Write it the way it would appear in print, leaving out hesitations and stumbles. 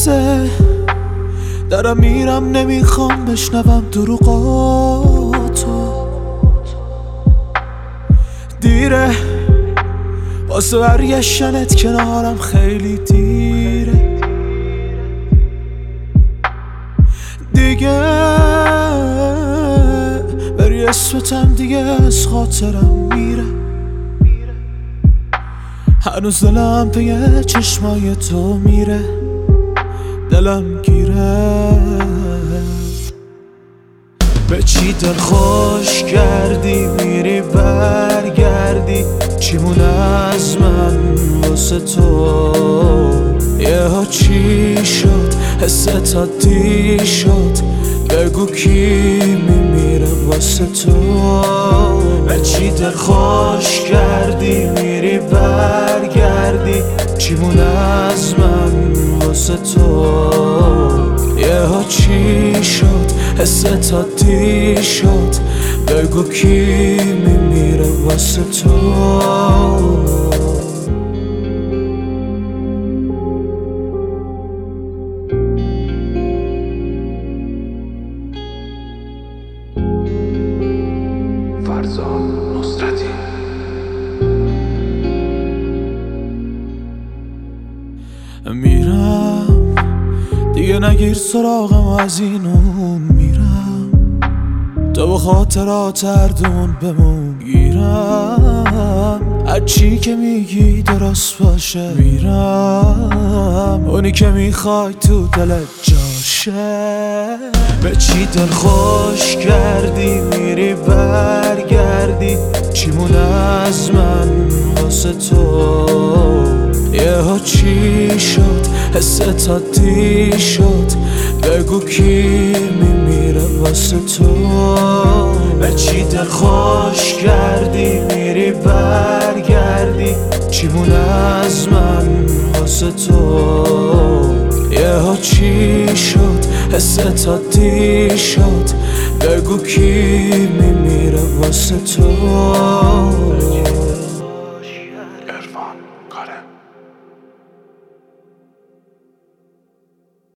لحظه دارم میرم، نمیخوام بشنوم دروغاتو. دیره واسه برگشتنت کنارم، خیلی دیره دیگه. بری اسمتم دیگه از خاطرم میره. هنوز دلم پی چشمای تو میره، دلم گیره. به چی دل خوش کردی میری برگردی، چیمونه از من واسه تو؟ یهو چی شد حست عادی شد، بگو کی میمیره واسه تو؟ به چی دل خوش کردی میری برگردی، چیمونه از من واسه تو؟ یهو چی شد حست عادی شد، بگو کی میمیره واسه تو؟ فرزاد نصرتی. میرم دیگه، نگیر سراغم و از این اون میرم. تو به خاطرات هردومون بمون. گیرم هرچی که میگی درست باشه، میرم اونی که میخوای تو دلت جاشه. به چی دل خوش کردی میری برگردی، چیمونه از من واسه تو؟ یهو چی شد حست عادی شد، بگو کی میمیره واسه تو؟ به چی دل خوش کردی میری برگردی، چیمونه از من واسه تو؟ یهو چی شد حست عادی شد، بگو کی میمیره واسه تو؟